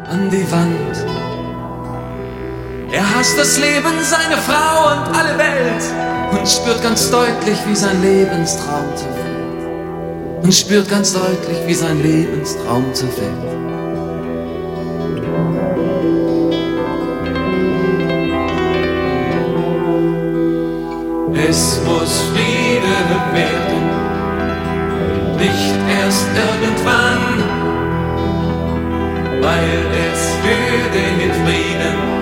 an die Wand. Er hasst das Leben, seine Frau und alle Welt und spürt ganz deutlich, wie sein Lebenstraum zerfällt. Und spürt ganz deutlich, wie sein Lebenstraum zerfällt. Es muss Friede werden, nicht erst irgendwann, weil es für den Frieden